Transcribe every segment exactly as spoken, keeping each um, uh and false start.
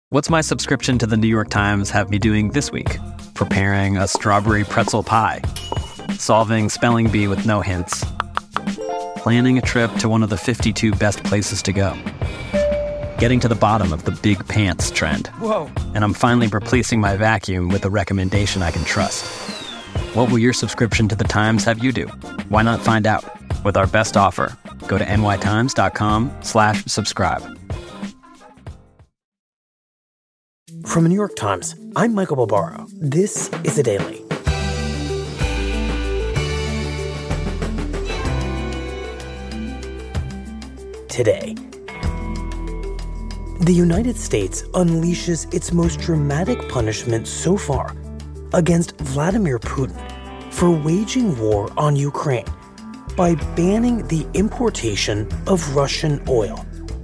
What's my subscription to the New York Times have me doing this week? Preparing a strawberry pretzel pie, solving spelling bee with no hints, planning a trip to one of the fifty-two best places to go, getting to the bottom of the big pants trend. Whoa. And I'm finally replacing my vacuum with a recommendation I can trust. What will your subscription to the Times have you do? Why not find out? With our best offer, go to nytimes.com slash subscribe. From the New York Times, I'm Michael Barbaro. This is The Daily. Today, the United States unleashes its most dramatic punishment so far against Vladimir Putin for waging war on Ukraine by banning the importation of Russian oil.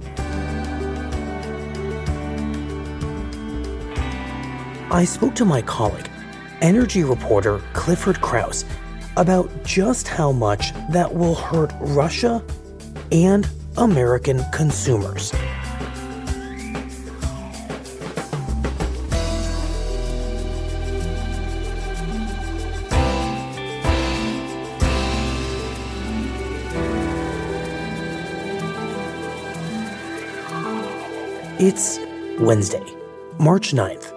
I spoke to my colleague, energy reporter Clifford Krauss, about just how much that will hurt Russia and American consumers. It's Wednesday, March ninth.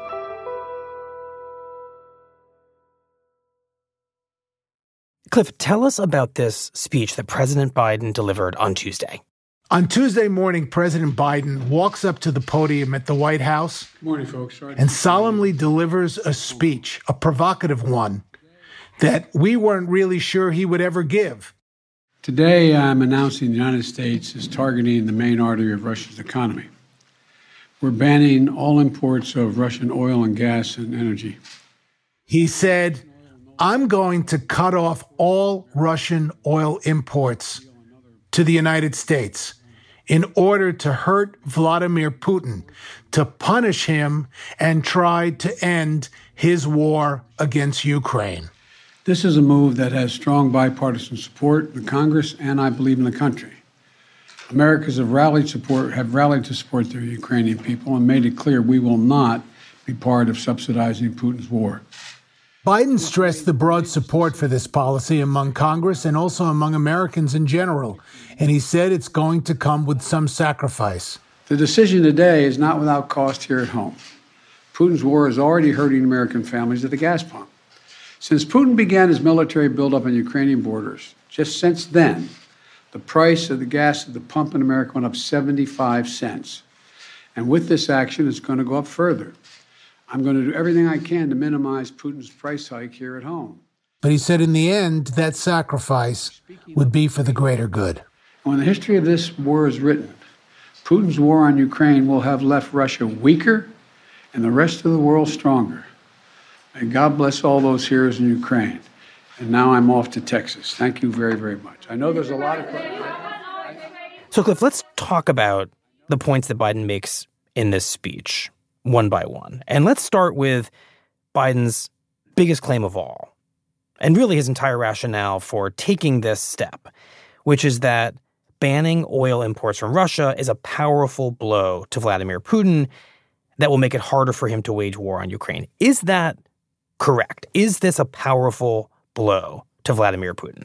Cliff, tell us about this speech that President Biden delivered on Tuesday. On Tuesday morning, President Biden walks up to the podium at the White House Morning, folks. Sorry. and solemnly delivers a speech, a provocative one, that we weren't really sure he would ever give. Today, I'm announcing the United States is targeting the main artery of Russia's economy. We're banning all imports of Russian oil and gas and energy. He said, I'm going to cut off all Russian oil imports to the United States in order to hurt Vladimir Putin, to punish him and try to end his war against Ukraine. This is a move that has strong bipartisan support in the Congress and, I believe, in the country. Americans have rallied support, have rallied to support the Ukrainian people and made it clear we will not be part of subsidizing Putin's war. Biden stressed the broad support for this policy among Congress and also among Americans in general, and he said it's going to come with some sacrifice. The decision today is not without cost here at home. Putin's war is already hurting American families at the gas pump. Since Putin began his military buildup on Ukrainian borders, just since then, the price of the gas at the pump in America went up seventy-five cents. And with this action, it's going to go up further. I'm going to do everything I can to minimize Putin's price hike here at home. But he said in the end, that sacrifice would be for the greater good. When the history of this war is written, Putin's war on Ukraine will have left Russia weaker and the rest of the world stronger. May God bless all those heroes in Ukraine. And now I'm off to Texas. Thank you very, very much. I know there's a lot of... So, Cliff, let's talk about the points that Biden makes in this speech, one by one. And let's start with Biden's biggest claim of all, and really his entire rationale for taking this step, which is that banning oil imports from Russia is a powerful blow to Vladimir Putin that will make it harder for him to wage war on Ukraine. Is that correct? Is this a powerful blow to Vladimir Putin?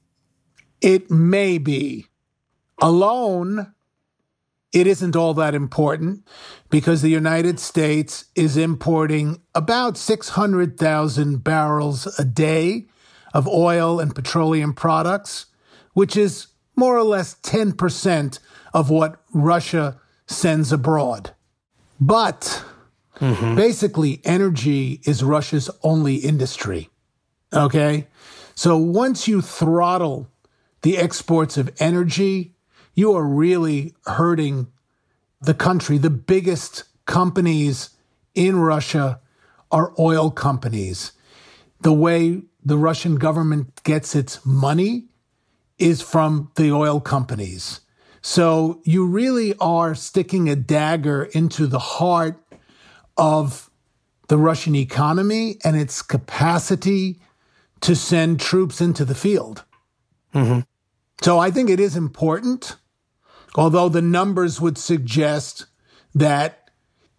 It may be. Alone, it isn't all that important because the United States is importing about six hundred thousand barrels a day of oil and petroleum products, which is more or less ten percent of what Russia sends abroad. But mm-hmm. basically, energy is Russia's only industry. Okay? So once you throttle the exports of energy, you are really hurting the country. The biggest companies in Russia are oil companies. The way the Russian government gets its money is from the oil companies. So you really are sticking a dagger into the heart of the Russian economy and its capacity to send troops into the field. Mm-hmm. So I think it is important, although the numbers would suggest that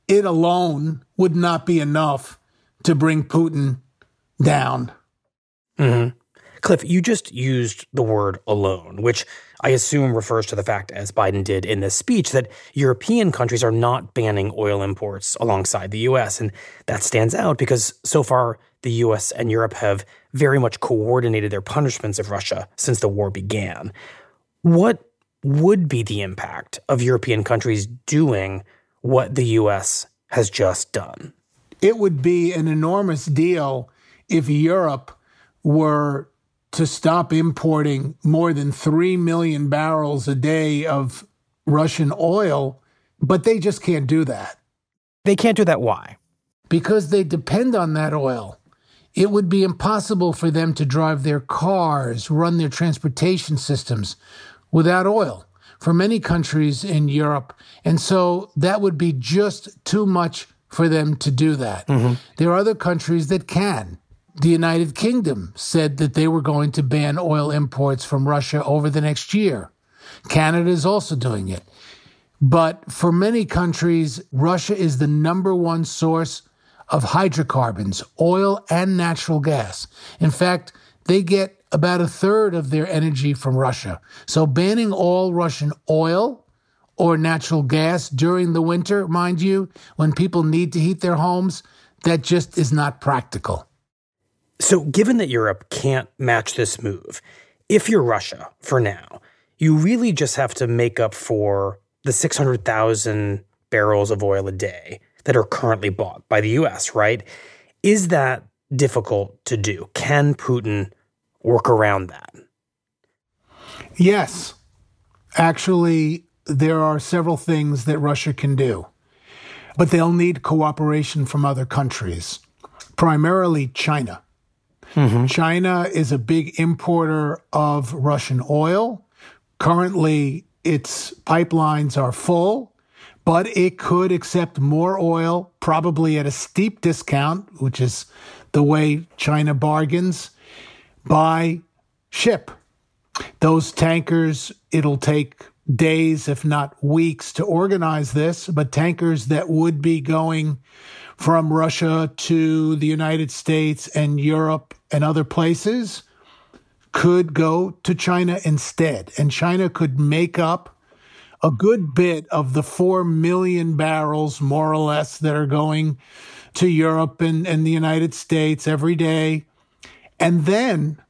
it alone would not be enough to bring Putin down. Mm-hmm. Cliff, you just used the word alone, which I assume refers to the fact, as Biden did in this speech, that European countries are not banning oil imports alongside the U S. And that stands out because so far the U S and Europe have very much coordinated their punishments of Russia since the war began. What would be the impact of European countries doing what the U S has just done? It would be an enormous deal if Europe were to stop importing more than three million barrels a day of Russian oil, but they just can't do that. They can't do that. Why? Because they depend on that oil. It would be impossible for them to drive their cars, run their transportation systems without oil for many countries in Europe. And so that would be just too much for them to do that. Mm-hmm. There are other countries that can. The United Kingdom said that they were going to ban oil imports from Russia over the next year. Canada is also doing it. But for many countries, Russia is the number one source of hydrocarbons, oil and natural gas. In fact, they get about a third of their energy from Russia. So banning all Russian oil or natural gas during the winter, mind you, when people need to heat their homes, that just is not practical. So given that Europe can't match this move, if you're Russia for now, you really just have to make up for the six hundred thousand barrels of oil a day that are currently bought by the U S, right? Is that difficult to do? Can Putin work around that? Yes. Actually, there are several things that Russia can do, but they'll need cooperation from other countries, primarily China. Mm-hmm. China is a big importer of Russian oil. Currently, its pipelines are full, but it could accept more oil, probably at a steep discount, which is the way China bargains, by ship. Those tankers, it'll take days, if not weeks, to organize this, but tankers that would be going from Russia to the United States and Europe and other places could go to China instead. And China could make up a good bit of the four million barrels, more or less, that are going to Europe and, and the United States every day, and then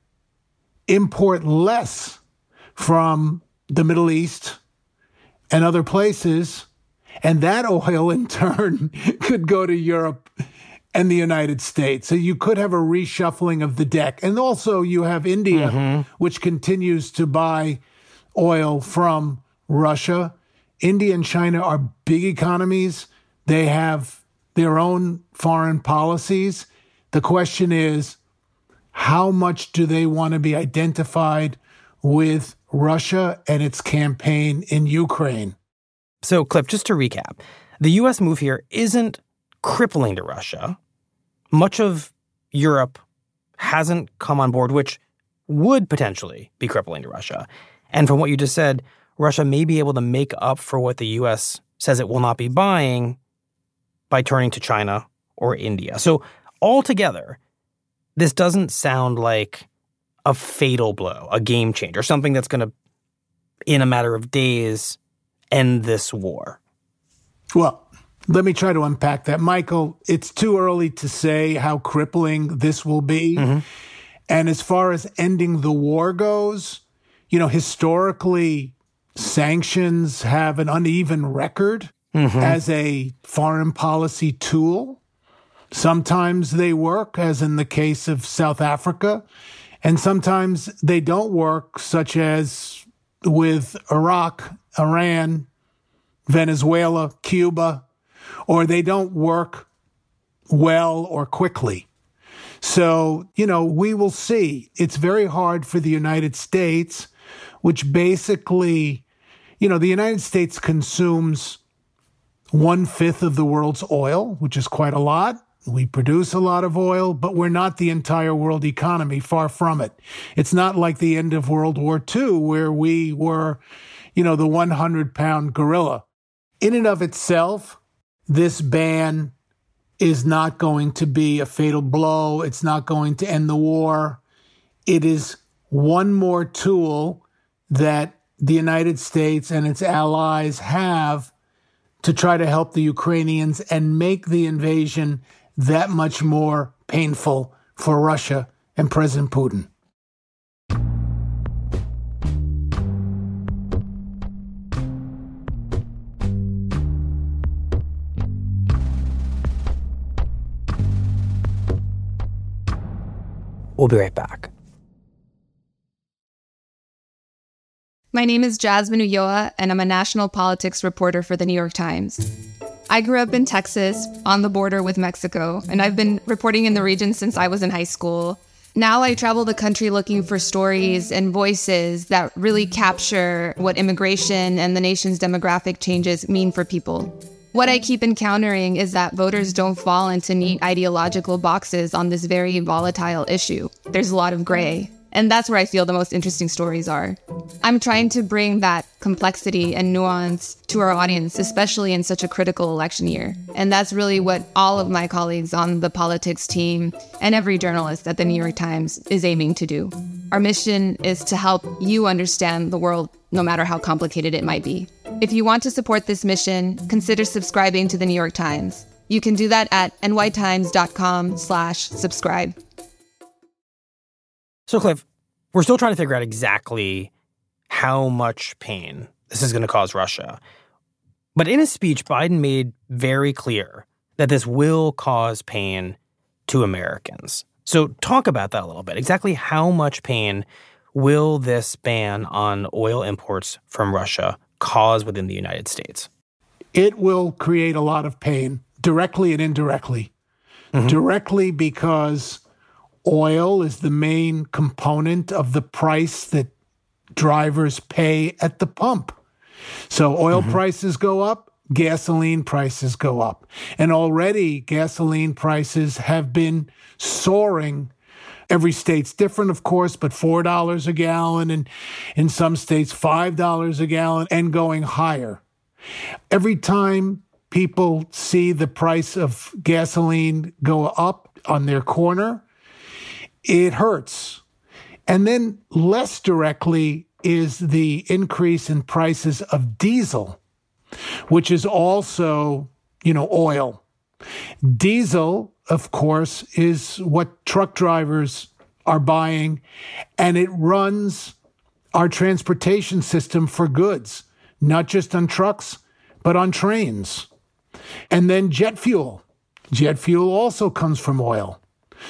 import less from the Middle East and other places. And that oil, in turn, could go to Europe and the United States. So you could have a reshuffling of the deck. And also you have India, mm-hmm. which continues to buy oil from Russia. India and China are big economies. They have their own foreign policies. The question is, how much do they want to be identified with Russia and its campaign in Ukraine? So, Cliff, just to recap, the U S move here isn't crippling to Russia. Much of Europe hasn't come on board, which would potentially be crippling to Russia. And from what you just said, Russia may be able to make up for what the U S says it will not be buying by turning to China or India. So altogether, this doesn't sound like a fatal blow, a game changer, something that's going to, in a matter of days, end this war. Well, let me try to unpack that. Michael, it's too early to say how crippling this will be. Mm-hmm. And as far as ending the war goes, you know, historically, sanctions have an uneven record mm-hmm. as a foreign policy tool. Sometimes they work, as in the case of South Africa, and sometimes they don't work, such as with Iraq, Iran, Venezuela, Cuba, or they don't work well or quickly. So, you know, we will see. It's very hard for the United States, which basically, you know, the United States consumes one-fifth of the world's oil, which is quite a lot. We produce a lot of oil, but we're not the entire world economy, far from it. It's not like the end of World War Two, where we were, you know, the one hundred pound gorilla. In and of itself, this ban is not going to be a fatal blow. It's not going to end the war. It is one more tool that the United States and its allies have to try to help the Ukrainians and make the invasion that much more painful for Russia and President Putin. We'll be right back. My name is Jasmine Ulloa, and I'm a national politics reporter for the New York Times. I grew up in Texas, on the border with Mexico, and I've been reporting in the region since I was in high school. Now I travel the country looking for stories and voices that really capture what immigration and the nation's demographic changes mean for people. What I keep encountering is that voters don't fall into neat ideological boxes on this very volatile issue. There's a lot of gray. And that's where I feel the most interesting stories are. I'm trying to bring that complexity and nuance to our audience, especially in such a critical election year. And that's really what all of my colleagues on the politics team and every journalist at the New York Times is aiming to do. Our mission is to help you understand the world, no matter how complicated it might be. If you want to support this mission, consider subscribing to the New York Times. You can do that at nytimes.com slash subscribe. So, Cliff, we're still trying to figure out exactly how much pain this is going to cause Russia. But in his speech, Biden made very clear that this will cause pain to Americans. So talk about that a little bit. Exactly how much pain will this ban on oil imports from Russia cause within the United States? It will create a lot of pain, directly and indirectly. Mm-hmm. Directly because oil is the main component of the price that drivers pay at the pump. So oil mm-hmm. prices go up, gasoline prices go up. And already gasoline prices have been soaring. Every state's different, of course, but four dollars a gallon, and in some states five dollars a gallon, and going higher. Every time people see the price of gasoline go up on their corner, it hurts. And then less directly is the increase in prices of diesel, which is also, you know, oil. Diesel, of course, is what truck drivers are buying, and it runs our transportation system for goods, not just on trucks, but on trains. And then jet fuel. Jet fuel also comes from oil.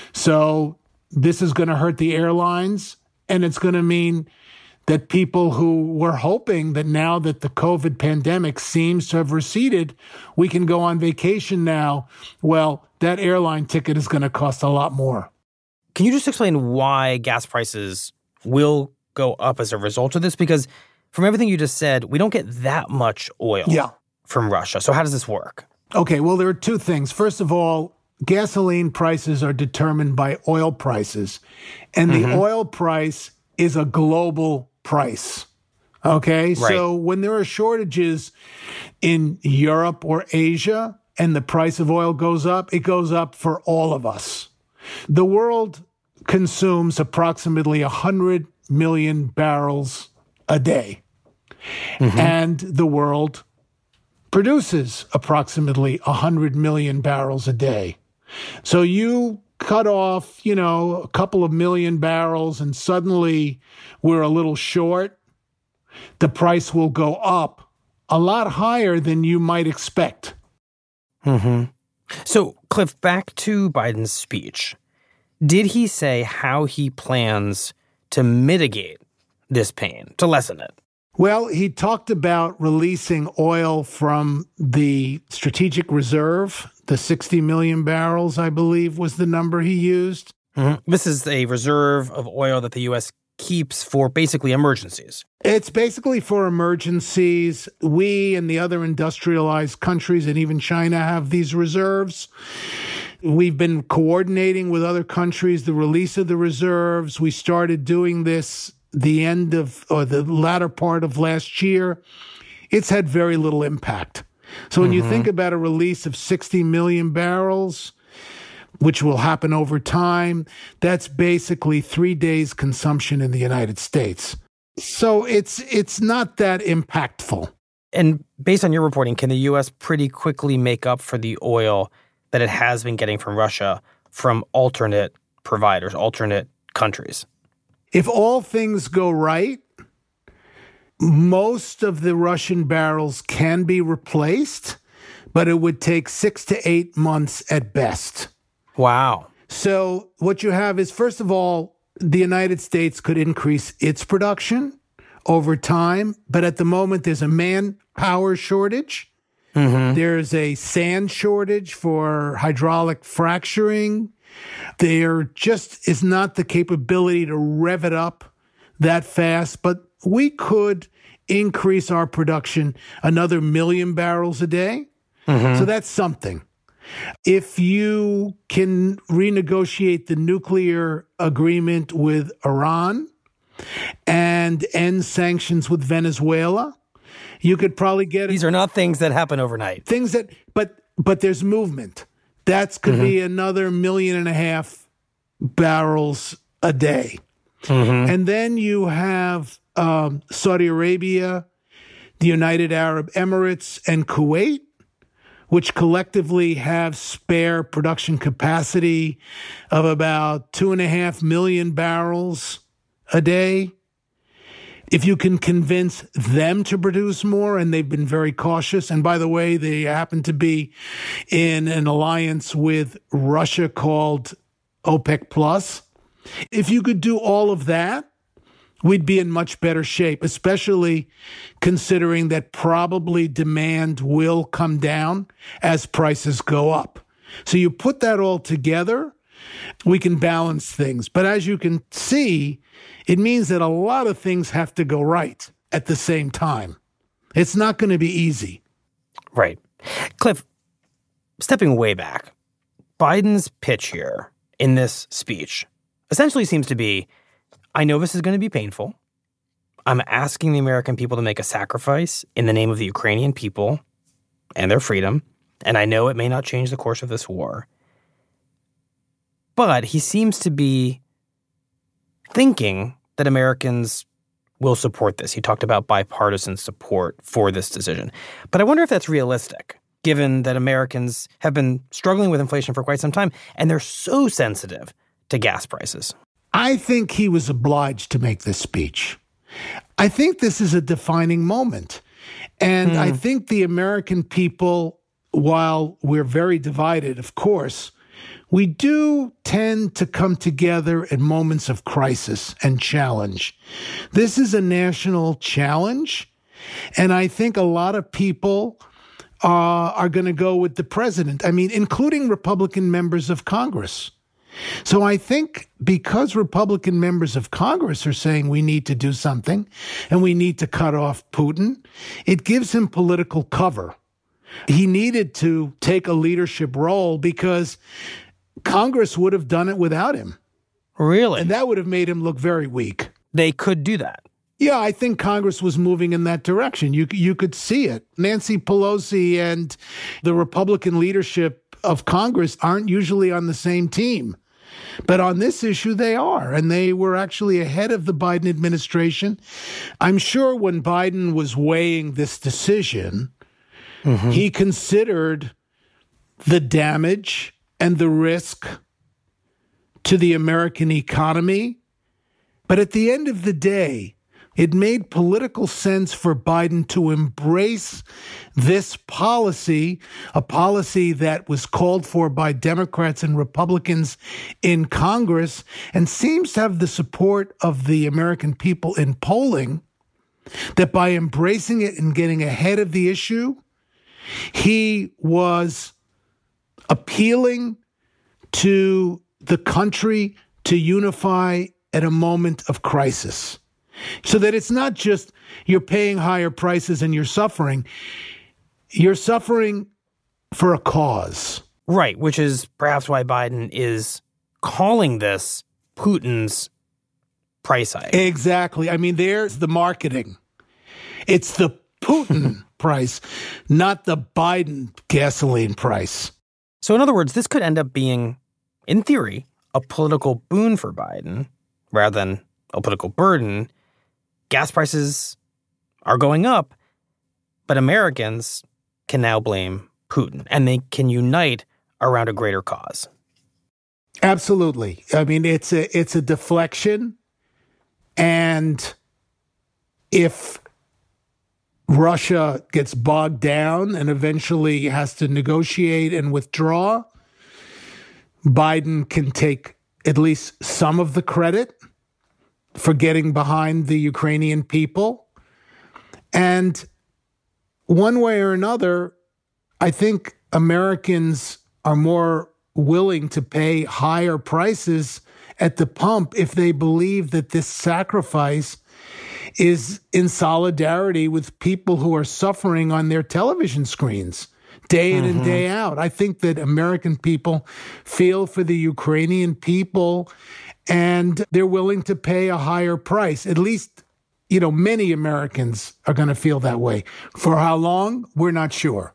So this is going to hurt the airlines, and it's going to mean that people who were hoping that now that the COVID pandemic seems to have receded, we can go on vacation now. Well, that airline ticket is going to cost a lot more. Can you just explain why gas prices will go up as a result of this? Because from everything you just said, we don't get that much oil yeah. from Russia. So how does this work? Okay, well, there are two things. First of all, gasoline prices are determined by oil prices, and the mm-hmm. oil price is a global price. Okay, right. So when there are shortages in Europe or Asia and the price of oil goes up, it goes up for all of us. The world consumes approximately one hundred million barrels a day, mm-hmm. and the world produces approximately one hundred million barrels a day. So you cut off, you know, a couple of million barrels and suddenly we're a little short. The price will go up a lot higher than you might expect. Mm-hmm. So, Cliff, back to Biden's speech. Did he say how he plans to mitigate this pain, to lessen it? Well, he talked about releasing oil from the strategic reserve. The sixty million barrels, I believe, was the number he used. Mm-hmm. This is a reserve of oil that the U S keeps for basically emergencies. It's basically for emergencies. We and the other industrialized countries and even China have these reserves. We've been coordinating with other countries the release of the reserves. We started doing this the end of, or the latter part of last year. It's had very little impact. So when Mm-hmm. you think about a release of sixty million barrels, which will happen over time, that's basically three days consumption in the United States. So it's it's not that impactful. And based on your reporting, can the U S pretty quickly make up for the oil that it has been getting from Russia from alternate providers, alternate countries? If all things go right, most of the Russian barrels can be replaced, but it would take six to eight months at best. Wow. So what you have is, first of all, the United States could increase its production over time, but at the moment there's a manpower shortage. Mm-hmm. There's a sand shortage for hydraulic fracturing. There just is not the capability to rev it up that fast, but we could increase our production another million barrels a day. Mm-hmm. So that's something. If you can renegotiate the nuclear agreement with Iran and end sanctions with Venezuela, you could probably get... These are not things that happen overnight. Things that, but but there's movement. That could mm-hmm. be another million and a half barrels a day. Mm-hmm. And then you have um, Saudi Arabia, the United Arab Emirates, and Kuwait, which collectively have spare production capacity of about two and a half million barrels a day. If you can convince them to produce more, and they've been very cautious, and by the way, they happen to be in an alliance with Russia called OPEC Plus. If you could do all of that, we'd be in much better shape, especially considering that probably demand will come down as prices go up. So you put that all together, we can balance things. But as you can see, it means that a lot of things have to go right at the same time. It's not going to be easy. Right. Cliff, stepping way back, Biden's pitch here in this speech essentially seems to be, I know this is going to be painful. I'm asking the American people to make a sacrifice in the name of the Ukrainian people and their freedom. And I know it may not change the course of this war. But he seems to be thinking that Americans will support this. He talked about bipartisan support for this decision. But I wonder if that's realistic, given that Americans have been struggling with inflation for quite some time, and they're so sensitive to gas prices. I think he was obliged to make this speech. I think this is a defining moment. And mm. I think the American people, while we're very divided, of course, we do tend to come together in moments of crisis and challenge. This is a national challenge, and I think a lot of people uh, are going to go with the president, I mean, including Republican members of Congress. So I think because Republican members of Congress are saying we need to do something and we need to cut off Putin, it gives him political cover. He needed to take a leadership role because Congress would have done it without him. Really? And that would have made him look very weak. They could do that. Yeah, I think Congress was moving in that direction. You you could see it. Nancy Pelosi and the Republican leadership of Congress aren't usually on the same team. But on this issue, they are. And they were actually ahead of the Biden administration. I'm sure when Biden was weighing this decision, mm-hmm. he considered the damage and the risk to the American economy. But at the end of the day, it made political sense for Biden to embrace this policy, a policy that was called for by Democrats and Republicans in Congress and seems to have the support of the American people in polling, that by embracing it and getting ahead of the issue, he was appealing to the country to unify at a moment of crisis. So that it's not just you're paying higher prices and you're suffering. You're suffering for a cause. Right, which is perhaps why Biden is calling this Putin's price hike. Exactly. I mean, there's the marketing. It's the Putin price, not the Biden gasoline price. So in other words, this could end up being, in theory, a political boon for Biden rather than a political burden. Gas prices are going up, but Americans can now blame Putin, and they can unite around a greater cause. Absolutely. I mean, it's a it's a deflection, and if Russia gets bogged down and eventually has to negotiate and withdraw, Biden can take at least some of the credit for getting behind the Ukrainian people. And one way or another, I think Americans are more willing to pay higher prices at the pump if they believe that this sacrifice is in solidarity with people who are suffering on their television screens day in mm-hmm. and day out. I think that American people feel for the Ukrainian people, and they're willing to pay a higher price. At least, you know, many Americans are going to feel that way. For how long, we're not sure.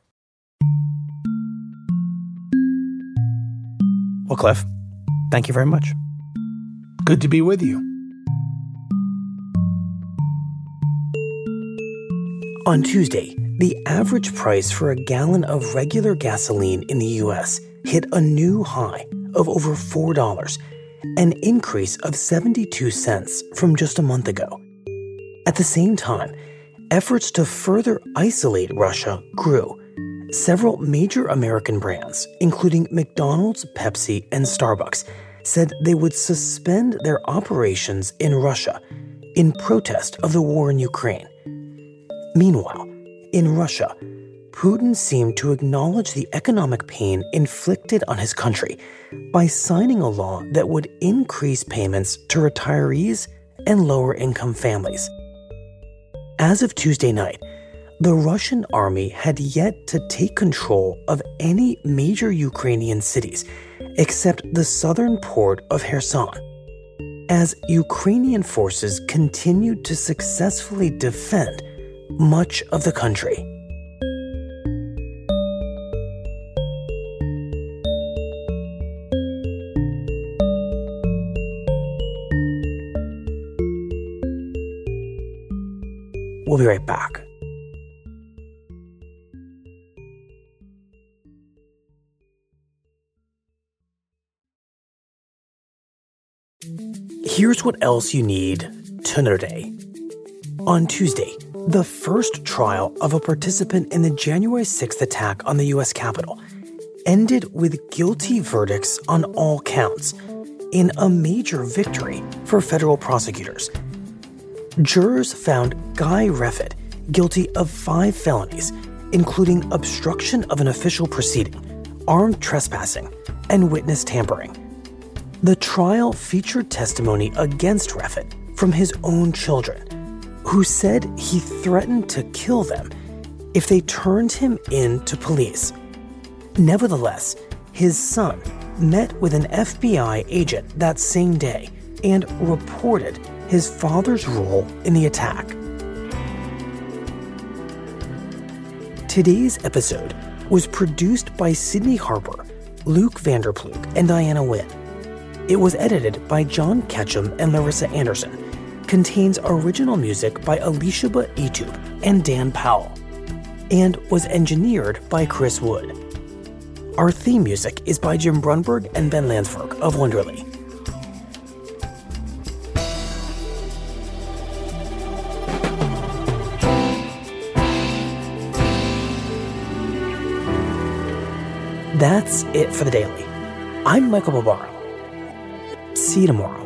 Well, Cliff, thank you very much. Good to be with you. On Tuesday, the average price for a gallon of regular gasoline in the U S hit a new high of over four dollars, an increase of seventy-two cents from just a month ago. At the same time, efforts to further isolate Russia grew. Several major American brands, including McDonald's, Pepsi, and Starbucks, said they would suspend their operations in Russia in protest of the war in Ukraine. Meanwhile, in Russia, Putin seemed to acknowledge the economic pain inflicted on his country by signing a law that would increase payments to retirees and lower-income families. As of Tuesday night, the Russian army had yet to take control of any major Ukrainian cities except the southern port of Kherson, as Ukrainian forces continued to successfully defend much of the country. We'll be right back. Here's what else you need to know today. On Tuesday, the first trial of a participant in the January sixth attack on the U S Capitol ended with guilty verdicts on all counts, in a major victory for federal prosecutors. Jurors found Guy Reffitt guilty of five felonies, including obstruction of an official proceeding, armed trespassing, and witness tampering. The trial featured testimony against Reffitt from his own children, who said he threatened to kill them if they turned him in to police. Nevertheless, his son met with an F B I agent that same day and reported his father's role in the attack. Today's episode was produced by Sydney Harper, Luke Vanderploeg, and Diana Wynn. It was edited by John Ketchum and Larissa Anderson, contains original music by Alicia Etube and Dan Powell, and was engineered by Chris Wood. Our theme music is by Jim Brunberg and Ben Landsberg of Wonderly. That's it for the Daily. I'm Michael Barbaro. See you tomorrow.